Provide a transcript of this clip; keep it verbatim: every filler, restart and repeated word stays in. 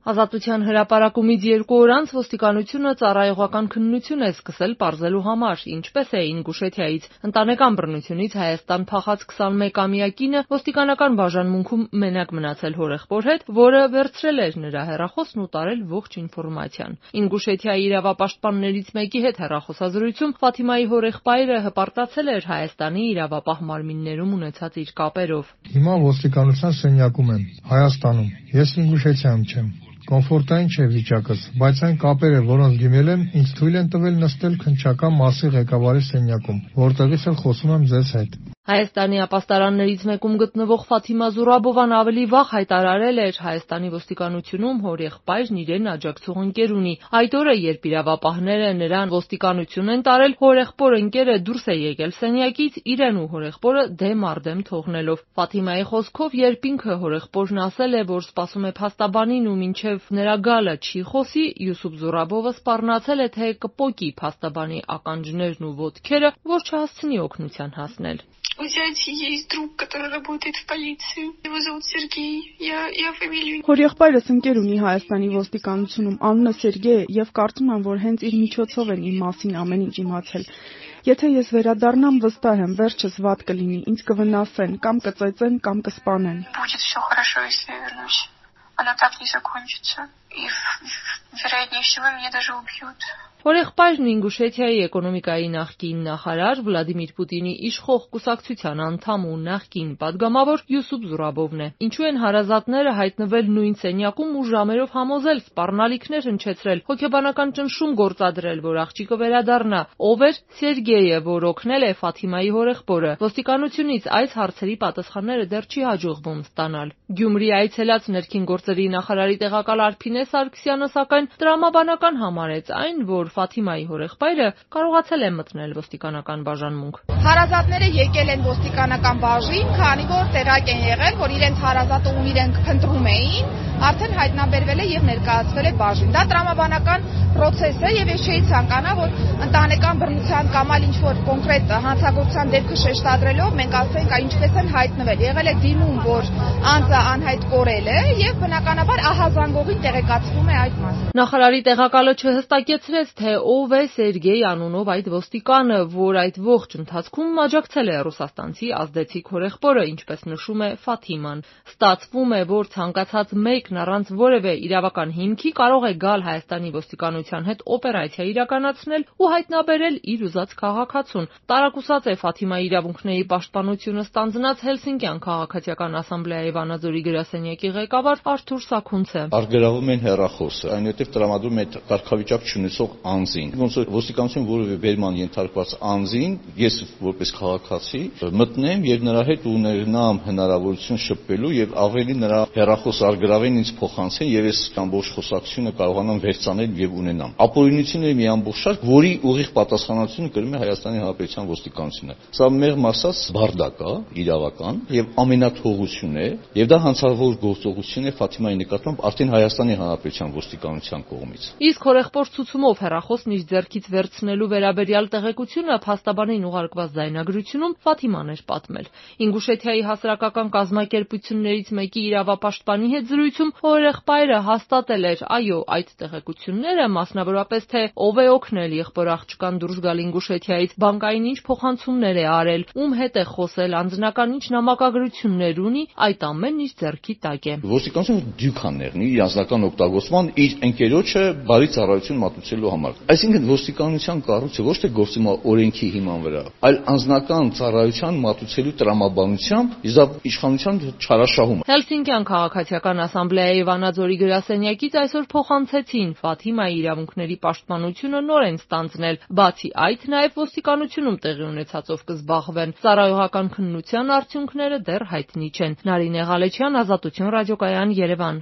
Ազատության հրապարակումից երկու օր անց ոստիկանությունը ծառայողական քննություն է սկսել պարզելու համար, ինչպես է Ինգուշեթիայից ընտանեկան բռնությունից Հայաստան փախած քսանմեկամյա կինը ոստիկանական բաժանմունքում մենակ մնացել հորեղբոր հետ, որը վերցրել էր նրա հեռախոսն ու տարել ողջ ինֆորմացիան։ Ինգուշեթիայի իրավապաշտպաններից մեկի հետ հեռախոսազրույցում Ֆաթիմայի հորեղբայրը հպարտացել էր Հայաստանի իրավապահ մարմիններում ունեցած իր կապերով։ Հիմա ոստիկանության սենյակում եմ, Հայաստանում։ Ես Ինգուշեթիայում չեմ։ Կոմֆորտային չէ վիճակս, բայց այն կապերը, որոնց դիմել եմ, ինձ թույլ են տվել նստել քննչական մասի ղեկավարի սենյակում, որտեղից էլ խոսում եմ ձեզ հետ։ Հայաստանի ապաստարաններից մեկում գտնվող Ֆաթիմա Զուրաբովան ավելի վաղ հայտարարել էր Հայաստանի ոստիկանությունում հորեղբայրն իրեն աջակցող ընկեր ունի։ Այդ օրը, երբ իրավապահները նրան ոստիկանություն են տարել, հորեղբոր ընկերը դուրս է եկել սենյակից, իրեն ու հորեղբորը դեմ առ դեմ թողնելով։ Ֆաթիմայի խոսքով, երբ ինքը հորեղբորն ասել է, որ սպասում է փաստաբանին ու մինչև նրա գալը չի խոսի, Յուսուփ Զուրաբովը սպառնացել է, թե կպոկի փաստաբանի ականջներն ու ոտքերը, որ չհասցնի օգնության հասնել։ У зятя есть друг, который работает в полиции. Его зовут Сергей. Я я фамилию. Հորեղբայրս ընկեր ունի Հայաստանի ոստիկանությունում, անունը Սերգեյ է, եւ կարծում եմ, որ հենց իր միջոցով են իմ մասին ամեն ինչ իմացել։ Եթե ես վերադառնամ, վստահ եմ, վերջս վատ կլինի, ինձ կվնասեն, կամ կծեծեն, կամ կսպանեն։ Будет все хорошо, если я вернусь. Оно так не закончится. И вероятнее всего меня даже убьют. Հորեղբայրն Ինգուշեթիայի էկոնոմիկայի նախկին նախարար Վլադիմիր Պուտինի իշխող կուսակցության անդամ ու նախկին падգամավոր Յուսուփ Զուրաբովն է։ Ինչու են հարազատները հայտնվել նույն սենյակում ու ժամերով համոզել, սպառնալիքներ հնչեցրել, հոգեբանական ճնշում գործադրել, որ աղջիկը վերադառնա։ Ով էր Սերգեյը, որ օգնել է Ֆաթիմայի հորեղբորը։ Ոստիկանությունից այս հարցերի պատասխանները դեռ չի հաջողվում ստանալ։ Գյումրի այցելած ներքին գործերի նախարարի տեղակալ Արփինե Սարգսյանը սակայն տրամաբանական համարեց այն, որ Ֆաթիմայի հորեղբայրը կարողացել է մտնել ոստիկանական բաժանմունք։ Հարազատները եկել են ոստիկանական բաժին, քանի որ տեղակ են եղել, որ իրենց հարազատը ում իրենք փնտրում էին, արդեն հայտնաբերվել է եւ ներկայացվել է բաժին։ Դա տրամաբանական process է եւ ես չէի ցանկանա, որ ընտանեկան բռնության կամ այլ ինչ-որ կոնկրետ հանցագործության դեպքը շեշտադրելով մենք ասենք, ինչպես են հայտնվել։ Եղել է դիմում, որ անձը անհայտ կորել է եւ բնականաբար ահազանգողին տեղեկացվում է այդ մասը։ Նախարարի տեղակալը չհստակեցրեց, թե ով է Սերգեյ անունով այդ ոստիկանը, որ այդ ողջ ընթացքում աջակցել է ռուսաստանցի ազդեցիկ հորեղբորը, ինչպես նշում է Ֆաթիման։ Ստացվում է, որ ցանկացած մեկն առանց որևէ իրավական հիմքի կարող է գալ Հայաստանի ոստիկանության հետ օպերացիա իրականացնել ու հայտնաբերել իր ուզած քաղաքացուն։ Տարակուսած է Ֆաթիմայի իրավունքների պաշտպանությունը ստանձնած Հելսինկյան քաղաքացիական ասամբլեայի Վանաձորի գրասենյակի ղեկավար Արթուր Սաքունցը։ Արգելավում են հեռախոսը, այնուհետև տրամադրում է կարգավիճակ չունեցող անձին։ Ոնց որ ոստիկանություն որևէ բերման ենթարկված անձին, ես որպես քաղաքացի մտնեմ եւ նրա հետ ունենամ հնարավորություն շփվելու եւ ավելի նրա հեռախոս արգելավեն ինձ փոխանցեն եւ ես ամբողջ խոսակցությունը կարողանամ վերցանել եւ ունենամ։ Ապօրինությունների մի ամբողջ շարք, որի ուղիղ պատասխանատվությունը կրում է Հայաստանի Հանրապետության ոստիկանությունը։ Սա մեղմ ասած բարդակ է, իրավական եւ ամենաթողություն է եւ դա հանցավոր գործողություն է Ֆաթիմայի նկատմամբ արդեն Հայաստանի Հանրապետության ոստիկանության կողմից։ Իսկ հորեղբոր ցուցումով հեռախոսն իր ձեռքից վերցնելու վերաբերյալ տեղեկությունը փաստաբանին ուղարկված ձայնագրությունում Ֆաթիման էր պատմել։ Ինգուշեթիայի հասարակական կազմակերպություններից մեկի իրավապաշտպանի հետ զրույցում հորեղբայրը հաստատել էր, այո, այդ տեղեկությունները, մասնավորապես թե ով է օգնել եղբոր աղջկան դուրս գալ Ինգուշեթիայից, բանկային ինչ փոխանցումներ է արել, ում հետ է խոսել, անձնական ինչ նամակագրություններ ունի, այդ ամենն իր ձեռքի տակ է։ Ոստիկանությունը դյութաներն իր անձնական օգտագործման իր ընկերոջը բարի ծառայություն մատուցելու համար։ Այսինքն ոստիկանության կառույցը ոչ թե գործում է օրենքի հիման վրա, այլ անձնական ծառայության մատուցելու տրամաբանությամբ իզա իշխանության չարաշահում։ Հելսինկյան քաղաքացիական ասամբլեայի Վանաձորի գրասենյակից այսօր փոխանցեցին Ֆաթիմայի իրավունքների պաշտպանությունը նորեն ստանձնել։ Բացի այդ, նաև ոստիկանությունում տեղի ունեցածով կզբաղվեն։ Ծառայողական քննության արդյունքները դեռ հայտնի չեն։ Նարինե Ղալեչյան, Ազատություն ռադիոկայան, Երևան։